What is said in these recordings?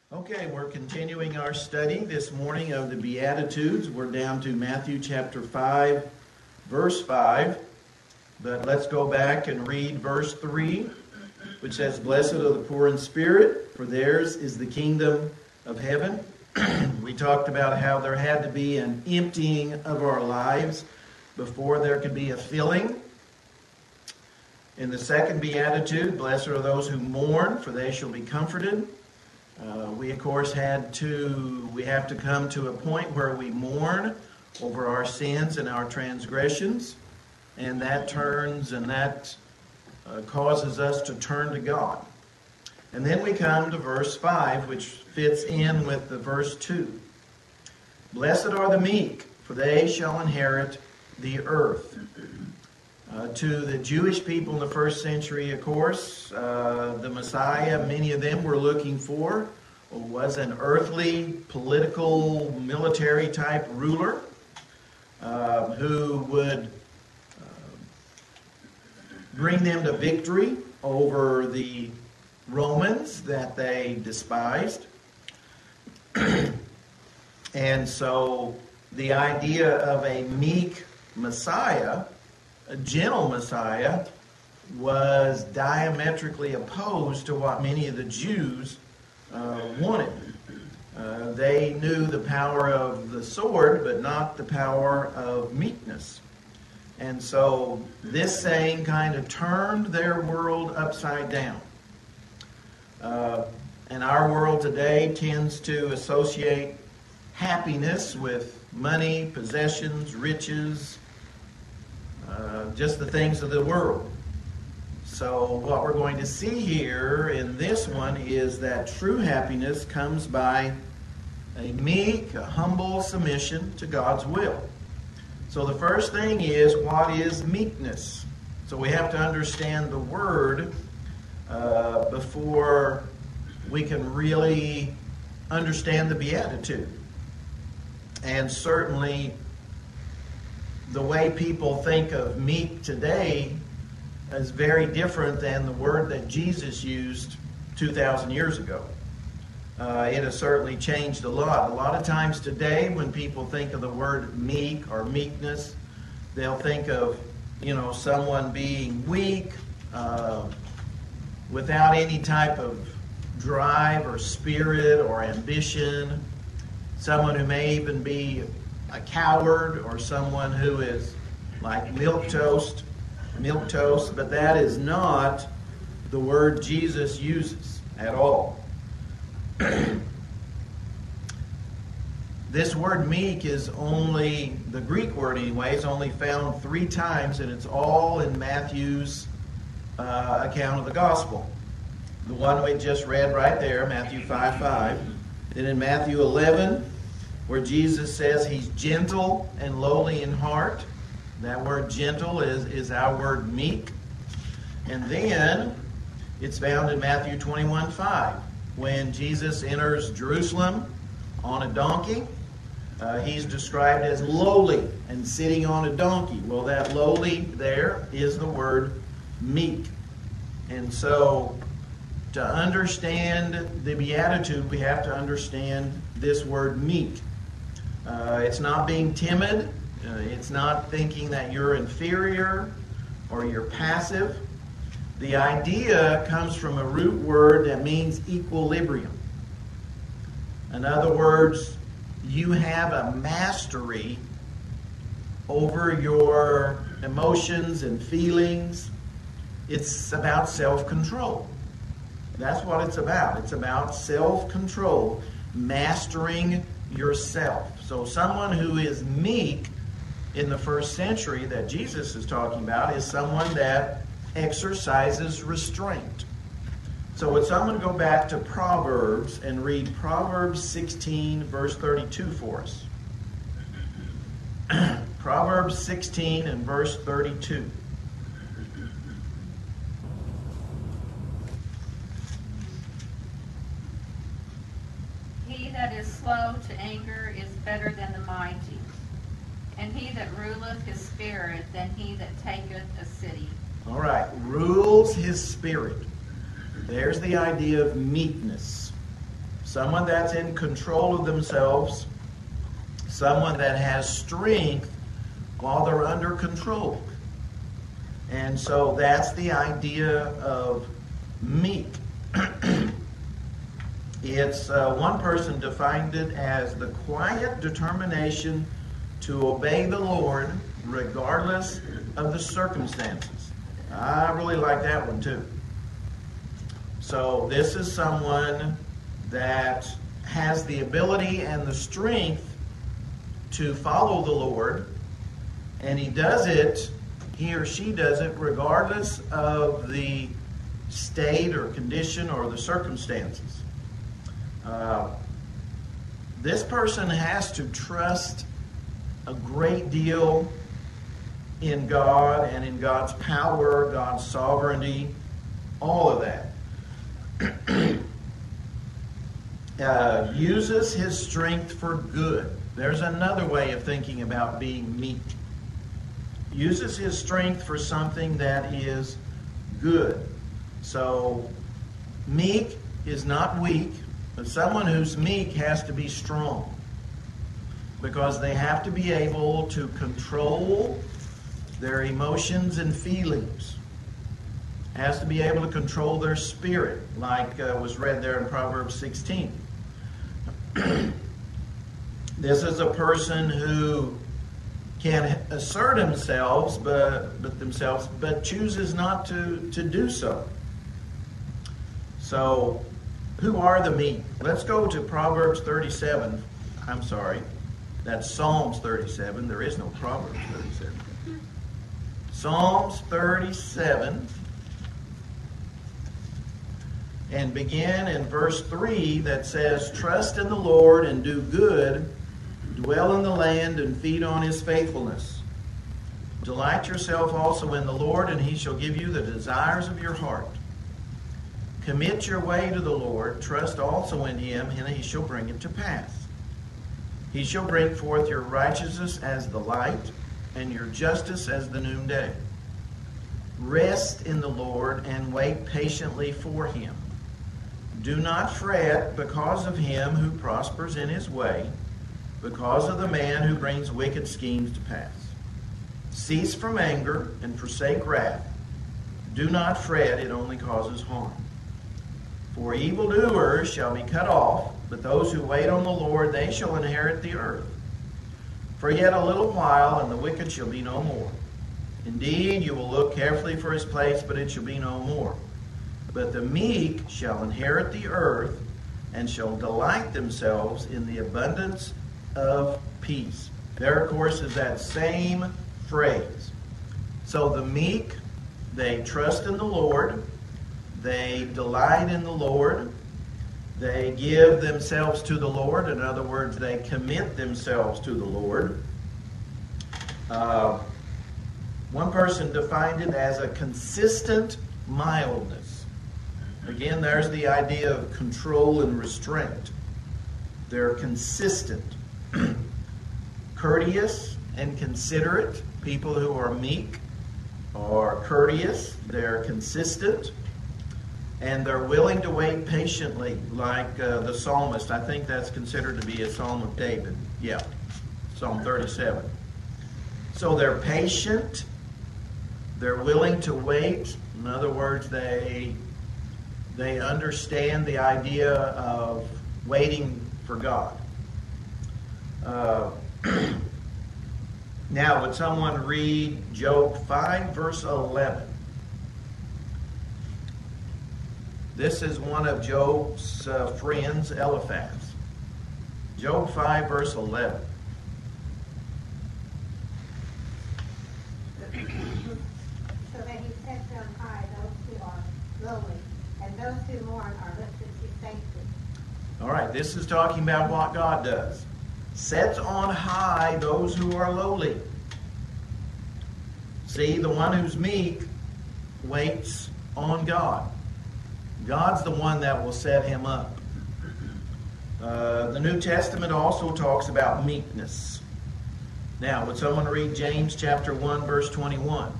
Okay, we're continuing our study this morning of the Beatitudes. We're down to Matthew chapter 5, verse 5. But let's go back and read verse 3, which says, "Blessed are the poor in spirit, for theirs is the kingdom of heaven." We talked about how there had to be an emptying of our lives before there could be a filling. In the second Beatitude, "Blessed are those who mourn, for they shall be comforted." We, of course, have to come to a point where we mourn over our sins and our transgressions, and that causes us to turn to God. And then we come to verse 5, which fits in with the verse 2. "Blessed are the meek, for they shall inherit the earth." To the Jewish people in the first century, of course, the Messiah, many of them were looking for, was an earthly, political, military-type ruler who would bring them to victory over the Romans that they despised. And so the idea of a meek Messiah, a gentle Messiah, was diametrically opposed to what many of the Jews wanted. They knew the power of the sword, but not the power of meekness. And so this saying kind of turned their world upside down. And our world today tends to associate happiness with money, possessions, riches, just the things of the world. So what we're going to see here in this one is that true happiness comes by a meek, a humble submission to God's will. So the first thing is, what is meekness? So we have to understand the word before we can really understand the Beatitude. And certainly the way people think of meek today is very different than the word that Jesus used 2,000 years ago. It has certainly changed a lot. A lot of times today, when people think of the word meek or meekness, they'll think of, someone being weak, without any type of drive or spirit or ambition, someone who may even be a coward, or someone who is like milquetoast, but that is not the word Jesus uses at all. This word meek is only, the Greek word anyway, is only found 3 times, and it's all in Matthew's account of the gospel. The one we just read right there, Matthew 5:5. Then in Matthew 11, where Jesus says he's gentle and lowly in heart. That word gentle is our word meek. And then it's found in Matthew 21:5, when Jesus enters Jerusalem on a donkey. He's described as lowly and sitting on a donkey. Well, that lowly there is the word meek. And so to understand the Beatitude, we have to understand this word meek. It's not being timid. It's not thinking that you're inferior or you're passive. The idea comes from a root word that means equilibrium. In other words, you have a mastery over your emotions and feelings. It's about self-control. That's what it's about. It's about self-control, mastering yourself. So someone who is meek in the first century that Jesus is talking about is someone that exercises restraint. So would someone go back to Proverbs and read Proverbs 16, verse 32 for us? Proverbs 16 and verse 32. He that is slow to anger is better than the mighty, and he that ruleth his spirit than he that taketh a city. All right, rules his spirit. There's the idea of meekness. someone that's in control of themselves, someone that has strength while they're under control. And so that's the idea of meek. It's one person defined it as the quiet determination to obey the Lord regardless of the circumstances. I really like that one too. So this is someone that has the ability and the strength to follow the Lord, and he or she does it regardless of the state or condition or the circumstances. This person has to trust a great deal in God and in God's power, God's sovereignty, all of that. Uses his strength for good. There's another way of thinking about being meek. Uses his strength for something that is good. So, meek is not weak, but someone who's meek has to be strong, because they have to be able to control their emotions and feelings. Has to be able to control their spirit, like was read there in Proverbs 16. This is a person who can assert themselves, but chooses not to do so. So, who are the meek? Let's go to Proverbs 37. I'm sorry, that's Psalms 37. There is no Proverbs 37. Psalms 37. And begin in verse 3 that says, "Trust in the Lord and do good, dwell in the land and feed on his faithfulness. Delight yourself also in the Lord, and he shall give you the desires of your heart. Commit your way to the Lord, trust also in him, and he shall bring it to pass. He shall bring forth your righteousness as the light, and your justice as the noonday. Rest in the Lord and wait patiently for him. Do not fret because of him who prospers in his way, because of the man who brings wicked schemes to pass. Cease from anger and forsake wrath. Do not fret, it only causes harm. For evildoers shall be cut off, but those who wait on the Lord, they shall inherit the earth. For yet a little while, and the wicked shall be no more. Indeed, you will look carefully for his place, but it shall be no more. But the meek shall inherit the earth, and shall delight themselves in the abundance of peace." There, of course, is that same phrase. So the meek, they trust in the Lord, they delight in the Lord, they give themselves to the Lord. In other words, they commit themselves to the Lord. One person defined it as a consistent mildness. Again, there's the idea of control and restraint. They're consistent. Courteous and considerate. People who are meek are courteous. They're consistent. And they're willing to wait patiently, like the psalmist. I think that's considered to be a psalm of David. Yeah, Psalm 37. So they're patient. They're willing to wait. In other words, they understand the idea of waiting for God. Now, would someone read Job 5, verse 11? This is one of Job's friends, Eliphaz. Job 5, verse 11. So that he sets on high those who are lowly, and those who mourn are lifted to safety. All right, this is talking about what God does. Sets on high those who are lowly. See, the one who's meek waits on God. God's the one that will set him up. The New Testament also talks about meekness. Now, would someone read James chapter 1, verse 21?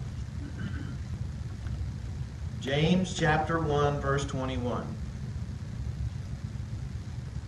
James chapter 1, verse 21.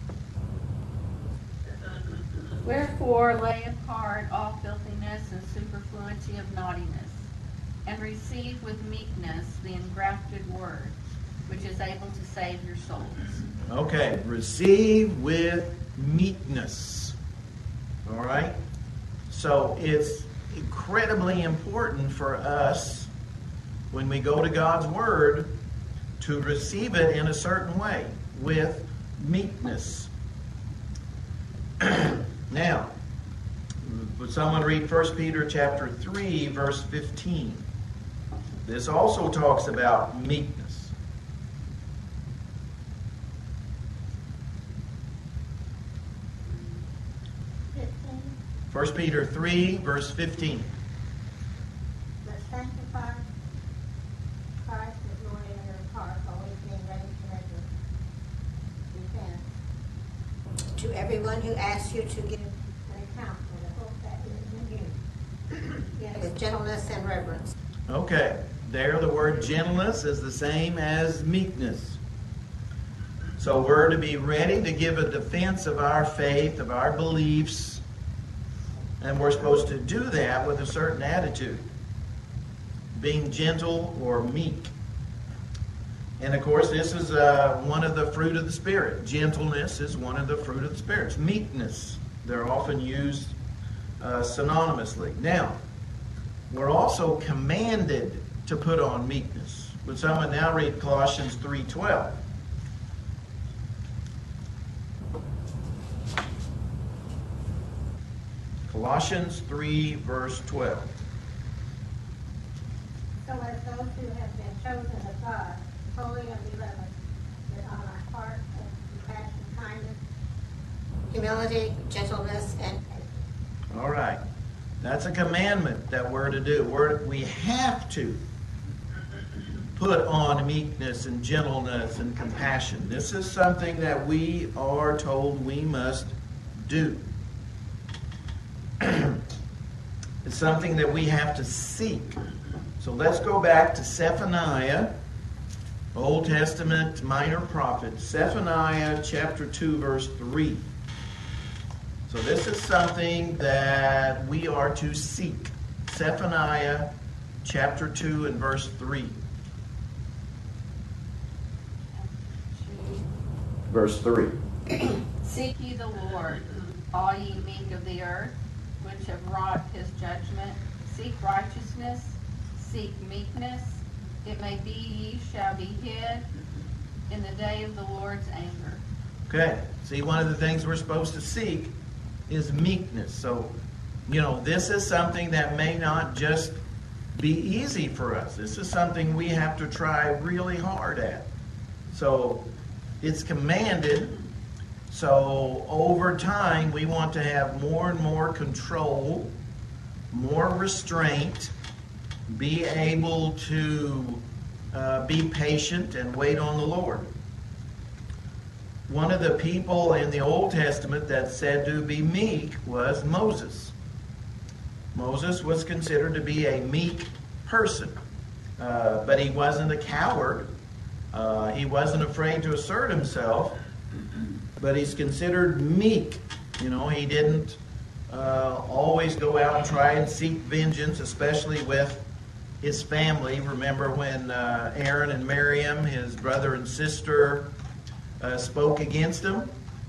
Wherefore lay apart all filthiness and superfluity of naughtiness, and receive with meekness the engrafted word, which is able to save your souls. Okay, receive with meekness. All right? So it's incredibly important for us when we go to God's Word to receive it in a certain way, with meekness. Now, would someone read 1 Peter chapter 3, verse 15? This also talks about meekness. 1 Peter 3, verse 15. But sanctify Christ as Lord in your hearts, always being ready to render defense to everyone who asks you to give an account for the hope that is in you, yet with gentleness and reverence. Okay, there the word gentleness is the same as meekness. So we're to be ready to give a defense of our faith, of our beliefs, and we're supposed to do that with a certain attitude, being gentle or meek. And of course, this is one of the fruit of the Spirit. Gentleness is one of the fruit of the Spirit. Meekness, they're often used synonymously. Now, we're also commanded to put on meekness. Would someone now read Colossians 3:12? Colossians 3, verse 12. So as those who have been chosen of God, holy and beloved, that on our heart of compassion, kindness, humility, gentleness, and faith. All right. That's a commandment that we're to do. We have to put on meekness and gentleness and compassion. This is something that we are told we must do. It's something that we have to seek. So let's go back to Zephaniah, Old Testament minor prophet, Zephaniah chapter 2, verse 3. So this is something that we are to seek. Zephaniah chapter 2 and verse 3. Verse 3. Seek ye the Lord, all ye meek of the earth, which have wrought his judgment. Seek righteousness, seek meekness. It may be ye shall be hid in the day of the Lord's anger. Okay. See, one of the things we're supposed to seek is meekness. So, this is something that may not just be easy for us. This is something we have to try really hard at. So, it's commanded. So over time, we want to have more and more control, more restraint, be able to be patient and wait on the Lord. One of the people in the Old Testament that's said to be meek was Moses. Moses was considered to be a meek person, but he wasn't a coward. He wasn't afraid to assert himself. But he's considered meek. He didn't always go out and try and seek vengeance, especially with his family. Remember when Aaron and Miriam, his brother and sister, spoke against him?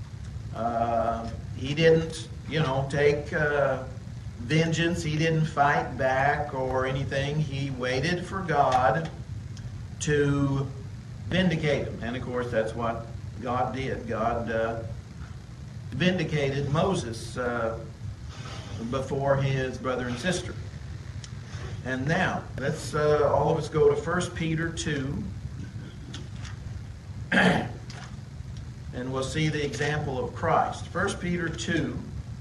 He didn't, take vengeance. He didn't fight back or anything. He waited for God to vindicate him. And of course, that's what God did. God vindicated Moses before his brother and sister. And now, let's all of us go to 1 Peter 2. And we'll see the example of Christ. 1 Peter 2.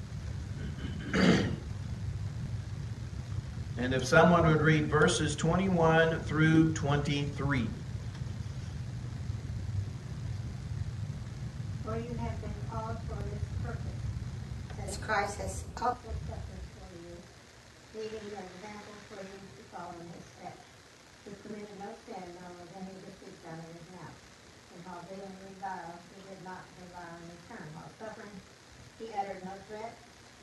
And if someone would read verses 21 through 23. For you have been called for this purpose, as Christ has also suffered for you, leaving an example for you to follow in his steps, who committed no sin, nor was any deceit done in his mouth. And while dealing with guile, he did not revile in return. While suffering, he uttered no threat,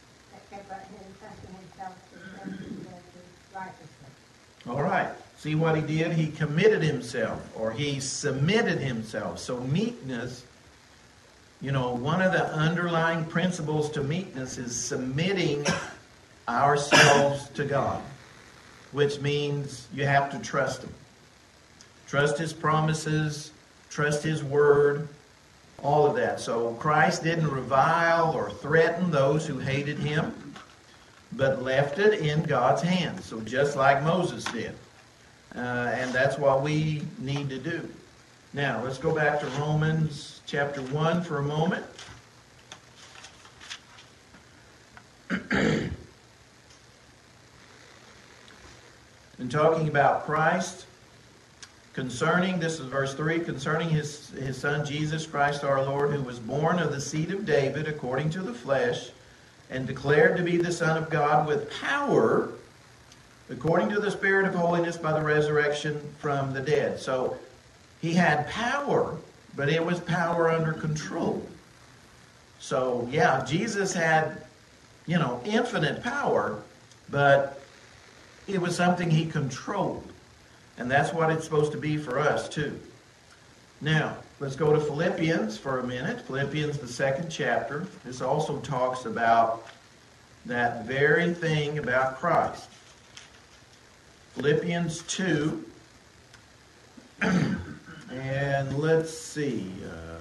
kept entrusting himself to righteously. All right. See what he did? He committed himself, or he submitted himself. So meekness, one of the underlying principles to meekness is submitting ourselves to God, which means you have to trust Him. Trust His promises, trust His word, all of that. So Christ didn't revile or threaten those who hated Him, but left it in God's hands. So just like Moses did. And that's what we need to do. Now, let's go back to Romans chapter 1 for a moment. And talking about Christ, this is verse 3, concerning his Son Jesus Christ our Lord, who was born of the seed of David according to the flesh, and declared to be the Son of God with power, according to the Spirit of holiness by the resurrection from the dead. So he had power, but it was power under control. So yeah, Jesus had, infinite power, but it was something he controlled. And that's what it's supposed to be for us too. Now, let's go to Philippians for a minute. Philippians, the 2nd chapter. This also talks about that very thing about Christ. Philippians 2. And let's see.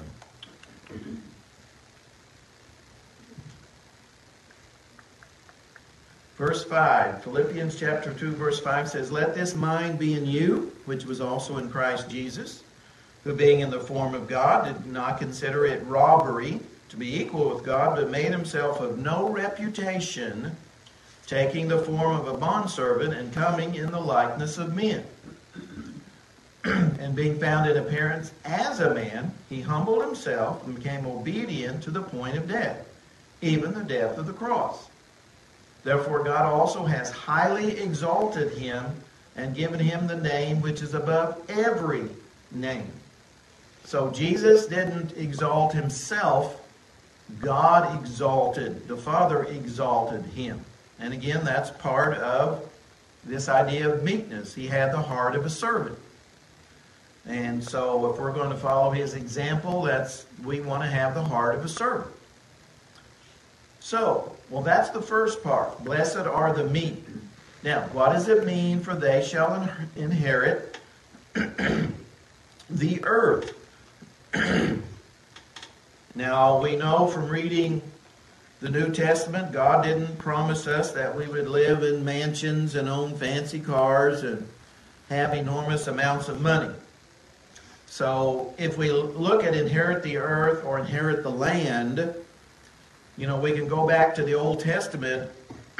Verse 5, Philippians chapter 2, verse 5 says, "Let this mind be in you, which was also in Christ Jesus, who being in the form of God, did not consider it robbery to be equal with God, but made himself of no reputation, taking the form of a bondservant and coming in the likeness of men. And being found in appearance as a man, he humbled himself and became obedient to the point of death, even the death of the cross. Therefore God also has highly exalted him and given him the name which is above every name." So Jesus didn't exalt himself. God exalted, the Father exalted him. And again, that's part of this idea of meekness. He had the heart of a servant. And so if we're going to follow his example, we want to have the heart of a servant. So, that's the first part. Blessed are the meek. Now, what does it mean for they shall inherit the earth? Now, we know from reading the New Testament, God didn't promise us that we would live in mansions and own fancy cars and have enormous amounts of money. So, if we look at inherit the earth or inherit the land, we can go back to the Old Testament.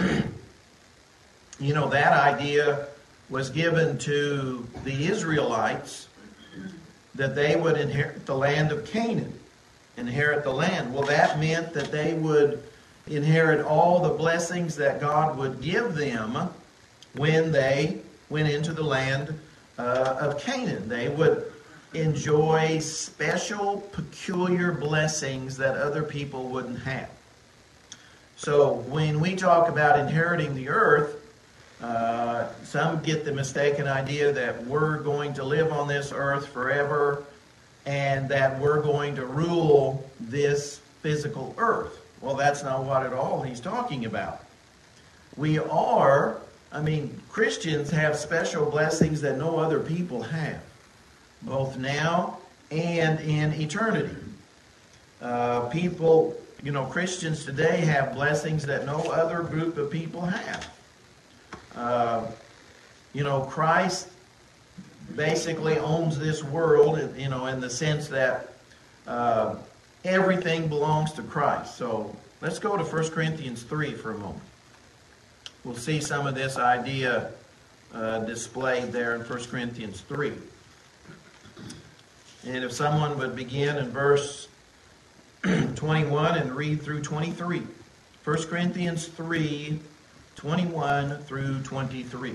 That idea was given to the Israelites that they would inherit the land of Canaan. Inherit the land. Well, that meant that they would inherit all the blessings that God would give them when they went into the land of Canaan. They would enjoy special, peculiar blessings that other people wouldn't have. So when we talk about inheriting the earth, some get the mistaken idea that we're going to live on this earth forever and that we're going to rule this physical earth. Well, that's not what at all he's talking about. Christians have special blessings that no other people have, both now and in eternity. Christians today have blessings that no other group of people have. Christ basically owns this world, in the sense that everything belongs to Christ. So let's go to 1 Corinthians 3 for a moment. We'll see some of this idea displayed there in 1 Corinthians 3. And if someone would begin in verse 21 and read through 23. 1 Corinthians 3, 21 through 23.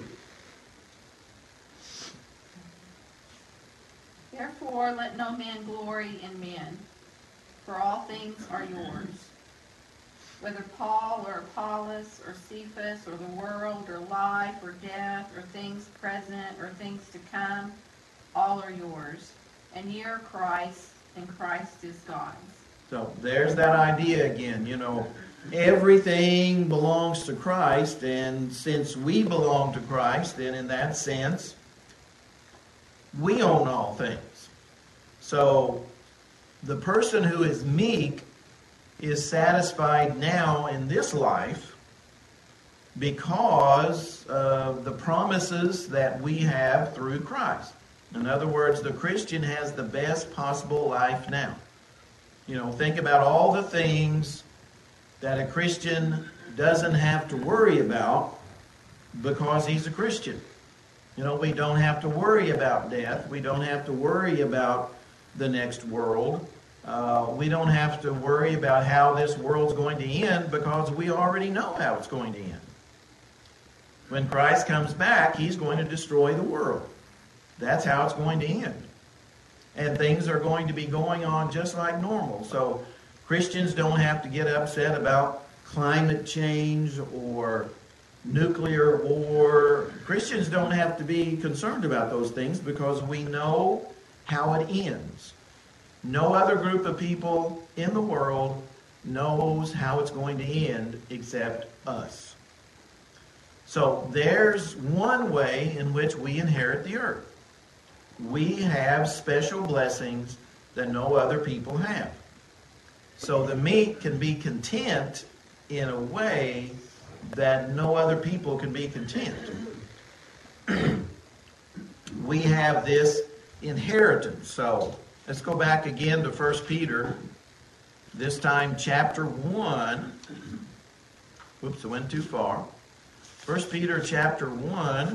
Therefore let no man glory in men, for all things are yours. whether Paul or Apollos or Cephas or the world or life or death or things present or things to come, all are yours. And ye are Christ, and Christ is God's. So there's that idea again, everything belongs to Christ, and since we belong to Christ, then in that sense, we own all things. So the person who is meek is satisfied now in this life because of the promises that we have through Christ. In other words, the Christian has the best possible life now. Think about all the things that a Christian doesn't have to worry about because he's a Christian. We don't have to worry about death. We don't have to worry about the next world. We don't have to worry about how this world's going to end because we already know how it's going to end. When Christ comes back, he's going to destroy the world. That's how it's going to end. And things are going to be going on just like normal. So Christians don't have to get upset about climate change or nuclear war. Christians don't have to be concerned about those things because we know how it ends. No other group of people in the world knows how it's going to end except us. So there's one way in which we inherit the earth. We have special blessings that no other people have. So the meek can be content in a way that no other people can be content. We have this inheritance. So let's go back again to 1 Peter, this time chapter 1. Whoops, I went too far. 1 Peter chapter 1.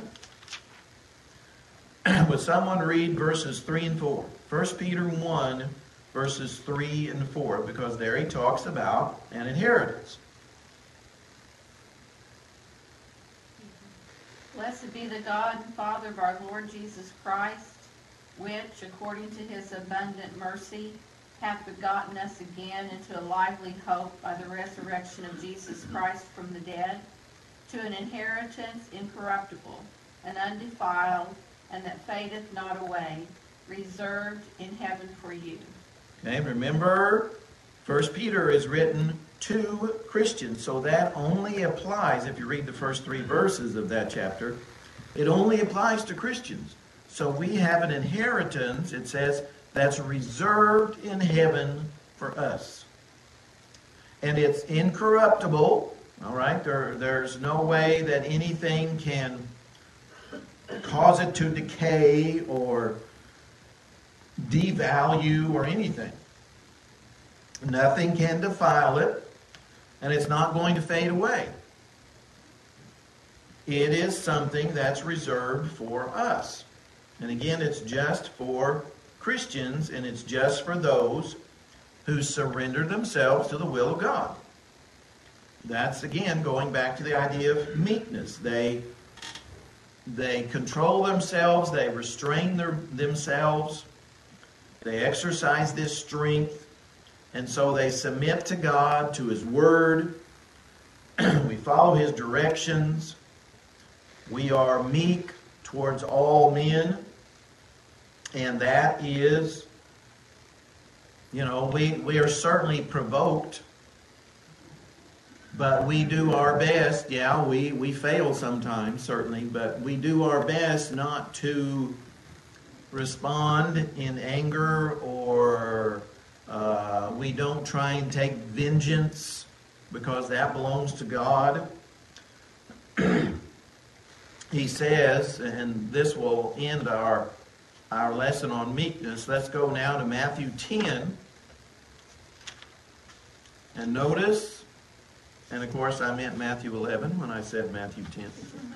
Would someone read verses 3 and 4? 1 Peter 1, verses 3 and 4, because there he talks about an inheritance. Blessed be the God and Father of our Lord Jesus Christ, which, according to his abundant mercy, hath begotten us again into a lively hope by the resurrection of Jesus Christ from the dead, to an inheritance incorruptible and undefiled, and that fadeth not away, reserved in heaven for you. Okay, remember, 1 Peter is written to Christians, so that only applies, if you read the first 3 verses of that chapter, it only applies to Christians. So we have an inheritance, it says, that's reserved in heaven for us. And it's incorruptible, all right? There's no way that anything can cause it to decay or devalue or anything. Nothing can defile it, and it's not going to fade away. It is something that's reserved for us. And again, it's just for Christians, and it's just for those who surrender themselves to the will of God. That's, again, going back to the idea of meekness. They control themselves, they restrain themselves, they exercise this strength, and so they submit to God, to his word. We follow his directions. We are meek towards all men. And that is, we are certainly provoked, but we do our best. Yeah, we fail sometimes, certainly, but we do our best not to respond in anger, or we don't try and take vengeance, because that belongs to God. He says, and this will end our lesson on meekness. Let's go now to Matthew 10. And notice, and of course I meant Matthew 11 when I said Matthew 10.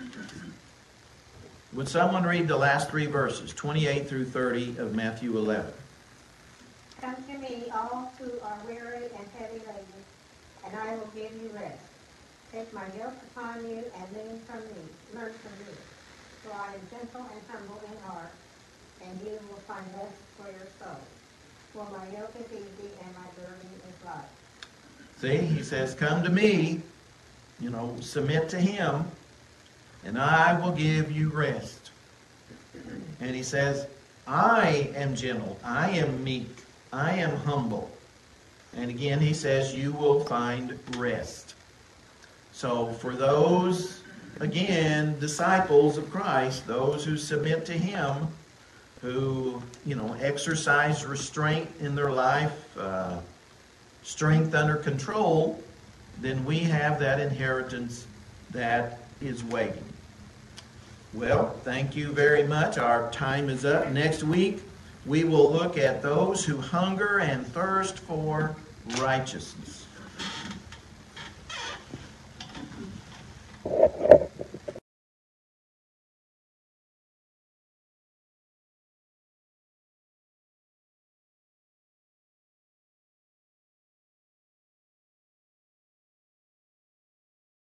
Would someone read the last 3 verses, 28 through 30 of Matthew 11? Come to me, all who are weary and heavy laden, and I will give you rest. Take my yoke upon you and learn from me. For I am gentle and humble in heart, and you will find rest for your souls. For my yoke is easy and my burden is light. See, he says, come to me, submit to him, and I will give you rest. And he says, I am gentle, I am meek, I am humble. And again, he says, you will find rest. So for those, again, disciples of Christ, those who submit to him, who, exercise restraint in their life, strength under control, then we have that inheritance that is waiting. Well, thank you very much. Our time is up. Next week, we will look at those who hunger and thirst for righteousness.